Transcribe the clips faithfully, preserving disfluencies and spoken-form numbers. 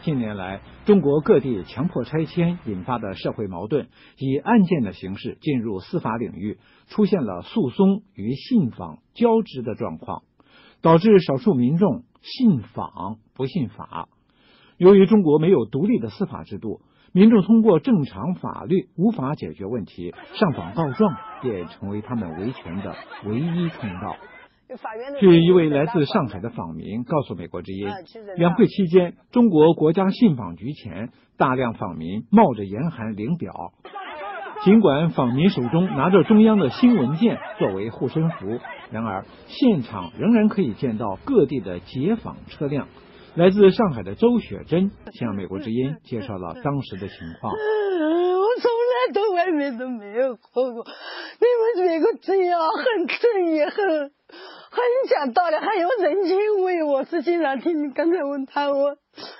近年来，中国各地强迫拆迁引发的社会矛盾，以案件的形式进入司法领域，出现了诉讼与信访交织的状况，导致少数民众信访不信法。由于中国没有独立的司法制度，民众通过正常法律无法解决问题，上访告状便成为他们维权的唯一通道。据一位来自上海的访民告诉美国之音，两会期间，中国国家信访局前大量访民冒着严寒领表。尽管访民手中拿着中央的新文件作为护身符，然而现场仍然可以见到各地的解访车辆。来自上海的周雪珍向美国之音介绍了当时的情况。 我从来到外面都没有过过，你们美国之音啊，很正义，很很讲道理，还有人情味。我是经常听你刚才问他，我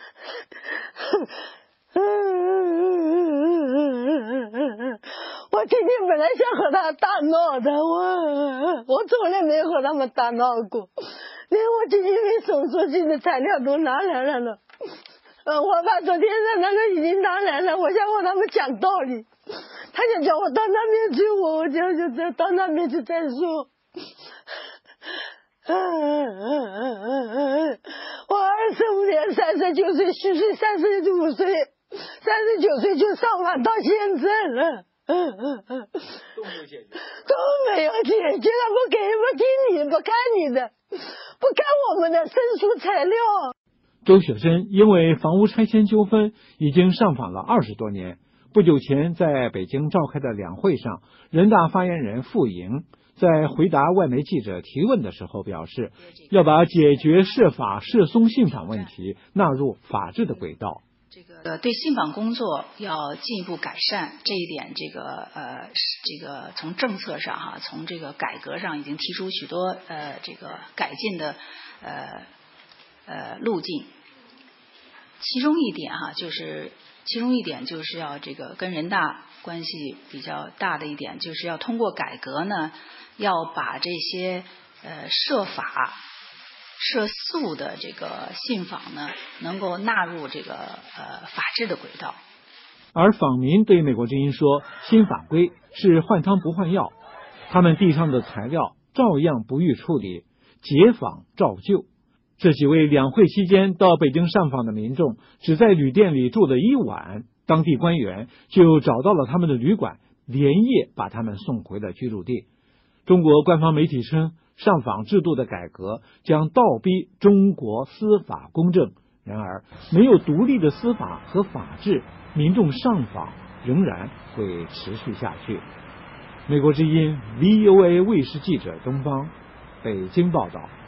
我今天本来想和他大闹的，我我从来没有和他们大闹过，连我基金会手术金的材料都拿来了呢。呃，我把昨天的那个已经拿来了，我想和他们讲道理，他就叫我到那边去，我我就就就到那边去再说。嗯嗯嗯嗯嗯嗯，我二十五年三十九岁虚岁，三十五岁三十九岁就上访到现在了。嗯嗯嗯，都没有解决，都没有解决，他不给，不听你，不看你的，不看我们的申诉材料。 周雪珍因为房屋拆迁纠纷已经上访了二十多年。不久前在北京召开的两会上，人大发言人傅莹在回答外媒记者提问的时候表示，要把解决涉法涉松信访问题纳入法治的轨道。 这个对信访工作要进一步改善，这一点这个呃这个从政策上哈，从这个改革上已经提出许多呃这个改进的呃呃路径。其中一点哈，就是其中一点就是要这个跟人大关系比较大的一点，就是要通过改革呢，要把这些呃涉法涉诉的这个信访呢，能够纳入这个呃法治的轨道。 而访民对美国之音说，新法规是换汤不换药，他们地上的材料照样不予处理，解访照旧。这几位两会期间到北京上访的民众，只在旅店里住了一晚，当地官员就找到了他们的旅馆，连夜把他们送回了居住地。中国官方媒体称，上访制度的改革将倒逼中国司法公正。然而，没有独立的司法和法治，民众上访仍然会持续下去。美国之音 V O A 卫视记者东方北京报道。